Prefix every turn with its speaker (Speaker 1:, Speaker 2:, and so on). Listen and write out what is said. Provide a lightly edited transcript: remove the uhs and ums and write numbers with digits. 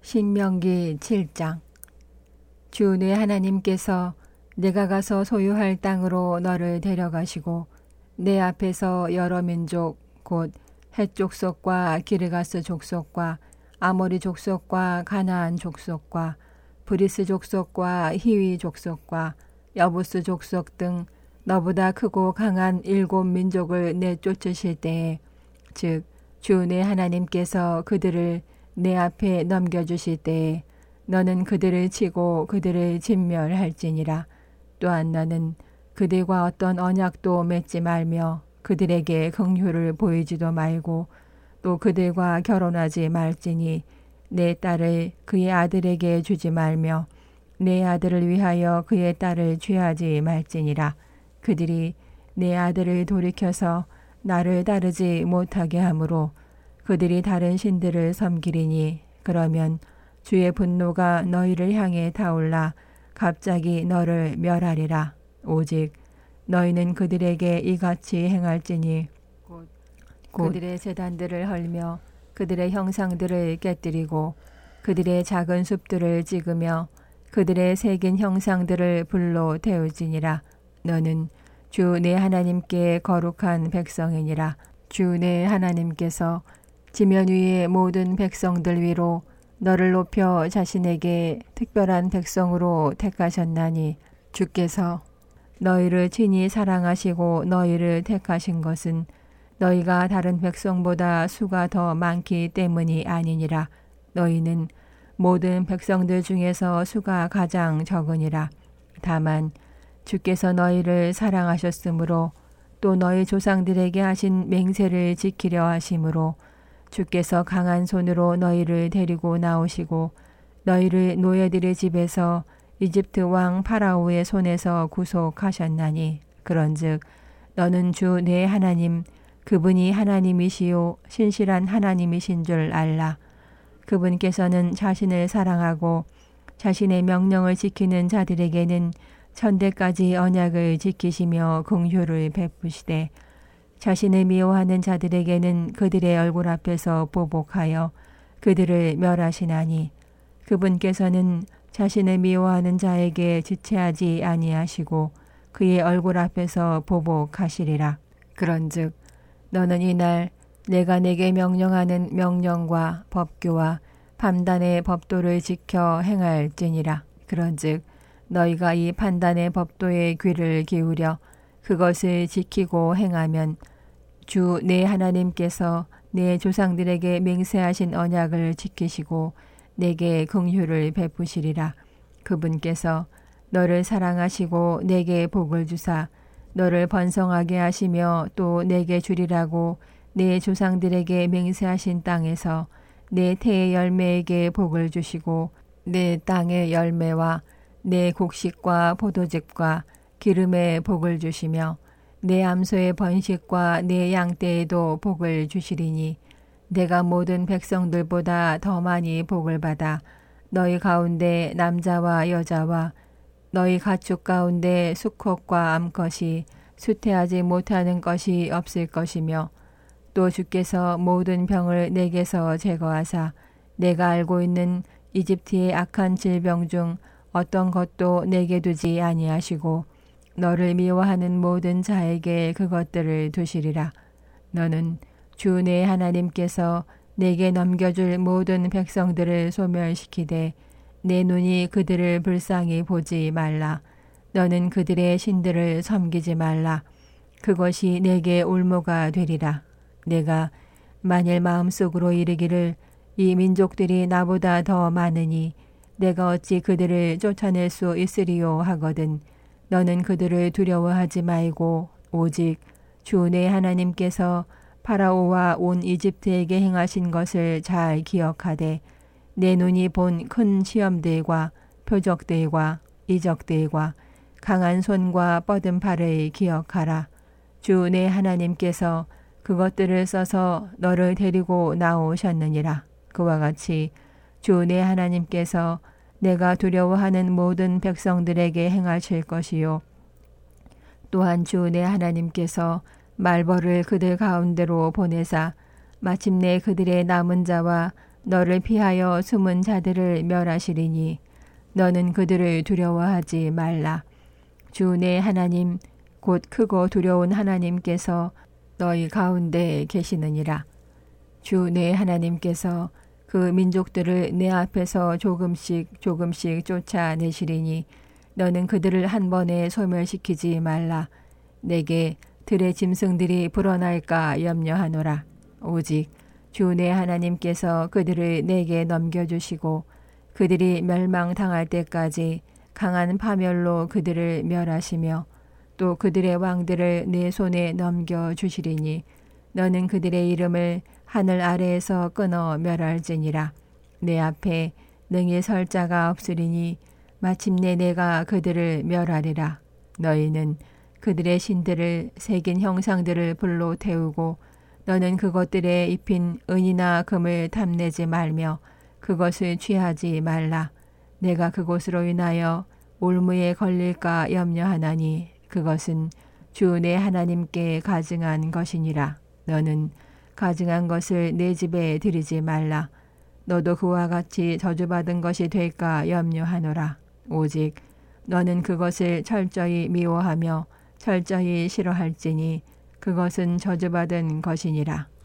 Speaker 1: 신명기 7장. 주 내 하나님께서 내가 가서 소유할 땅으로 너를 데려가시고 내 앞에서 여러 민족 곧 헷 족속과 기르가스 족속과 아모리 족속과 가나안 족속과 브리스 족속과 히위 족속과 여부스 족속 등 너보다 크고 강한 7 민족을 내쫓으실 때에 즉 주 내 하나님께서 그들을 내 앞에 넘겨주실 때에 너는 그들을 치고 그들을 진멸할지니라. 또한 너는 그들과 어떤 언약도 맺지 말며 그들에게 긍휼을 보이지도 말고 또 그들과 결혼하지 말지니 내 딸을 그의 아들에게 주지 말며 내 아들을 위하여 그의 딸을 취하지 말지니라. 그들이 내 아들을 돌이켜서 나를 따르지 못하게 하므로 그들이 다른 신들을 섬기리니 그러면 주의 분노가 너희를 향해 타올라 갑자기 너를 멸하리라. 오직 너희는 그들에게 이같이 행할지니 곧 그들의 제단들을 헐며 그들의 형상들을 깨뜨리고 그들의 작은 숲들을 찍으며 그들의 새긴 형상들을 불로 태울지니라. 너는 주 내 하나님께 거룩한 백성이니라. 주 내 하나님께서 지면 위의 모든 백성들 위로 너를 높여 자신에게 특별한 백성으로 택하셨나니 주께서 너희를 친히 사랑하시고 너희를 택하신 것은 너희가 다른 백성보다 수가 더 많기 때문이 아니니라. 너희는 모든 백성들 중에서 수가 가장 적으니라. 다만 주께서 너희를 사랑하셨으므로 또 너희 조상들에게 하신 맹세를 지키려 하심으로 주께서 강한 손으로 너희를 데리고 나오시고 너희를 노예들의 집에서 이집트 왕 파라오의 손에서 구속하셨나니 그런즉 너는 주 내 하나님 그분이 하나님이시요 신실한 하나님이신 줄 알라. 그분께서는 자신을 사랑하고 자신의 명령을 지키는 자들에게는 천대까지 언약을 지키시며 긍휼을 베푸시되 자신을 미워하는 자들에게는 그들의 얼굴 앞에서 보복하여 그들을 멸하시나니 그분께서는 자신을 미워하는 자에게 지체하지 아니하시고 그의 얼굴 앞에서 보복하시리라. 그런즉 너는 이날 내가 내게 명령하는 명령과 법규와 판단의 법도를 지켜 행할지니라. 그런즉 너희가 이 판단의 법도에 귀를 기울여 그것을 지키고 행하면 주 내 하나님께서 내 조상들에게 맹세하신 언약을 지키시고 내게 긍휼을 베푸시리라. 그분께서 너를 사랑하시고 내게 복을 주사 너를 번성하게 하시며 또 내게 주리라고 내 조상들에게 맹세하신 땅에서 내 태의 열매에게 복을 주시고 내 땅의 열매와 내 곡식과 포도즙과 기름에 복을 주시며 내 암소의 번식과 내 양떼에도 복을 주시리니 내가 모든 백성들보다 더 많이 복을 받아 너희 가운데 남자와 여자와 너희 가축 가운데 수컷과 암컷이 수태하지 못하는 것이 없을 것이며 또 주께서 모든 병을 내게서 제거하사 내가 알고 있는 이집트의 악한 질병 중 어떤 것도 내게 두지 아니하시고 너를 미워하는 모든 자에게 그것들을 두시리라. 너는 주 내 하나님께서 내게 넘겨줄 모든 백성들을 소멸시키되 내 눈이 그들을 불쌍히 보지 말라. 너는 그들의 신들을 섬기지 말라. 그것이 내게 올무가 되리라. 내가 만일 마음속으로 이르기를 이 민족들이 나보다 더 많으니 내가 어찌 그들을 쫓아낼 수 있으리요 하거든 너는 그들을 두려워하지 말고 오직 주 내 하나님께서 파라오와 온 이집트에게 행하신 것을 잘 기억하되 내 눈이 본 큰 시험들과 표적들과 이적들과 강한 손과 뻗은 팔을 기억하라. 주 내 하나님께서 그것들을 써서 너를 데리고 나오셨느니라. 그와 같이 주 내 하나님께서 내가 두려워하는 모든 백성들에게 행하실 것이요. 또한 주 내 하나님께서 말벌을 그들 가운데로 보내사 마침내 그들의 남은 자와 너를 피하여 숨은 자들을 멸하시리니 너는 그들을 두려워하지 말라. 주 내 하나님 곧 크고 두려운 하나님께서 너희 가운데 계시느니라. 주 내 하나님께서 그 민족들을 내 앞에서 조금씩 쫓아내시리니 너는 그들을 한 번에 소멸시키지 말라. 내게 들의 짐승들이 불어날까 염려하노라. 오직 주 내 하나님께서 그들을 내게 넘겨주시고 그들이 멸망당할 때까지 강한 파멸로 그들을 멸하시며 또 그들의 왕들을 내 손에 넘겨주시리니 너는 그들의 이름을 하늘 아래에서 끊어 멸할지니라. 내 앞에 능히 설 자가 없으리니 마침내 내가 그들을 멸하리라. 너희는 그들의 신들을 새긴 형상들을 불로 태우고 너는 그것들에 입힌 은이나 금을 탐내지 말며 그것을 취하지 말라. 내가 그곳으로 인하여 올무에 걸릴까 염려하나니 그것은 주 내 하나님께 가증한 것이니라. 너는 가증한 것을 내 집에 들이지 말라. 너도 그와 같이 저주받은 것이 될까 염려하노라. 오직 너는 그것을 철저히 미워하며 철저히 싫어할지니 그것은 저주받은 것이니라.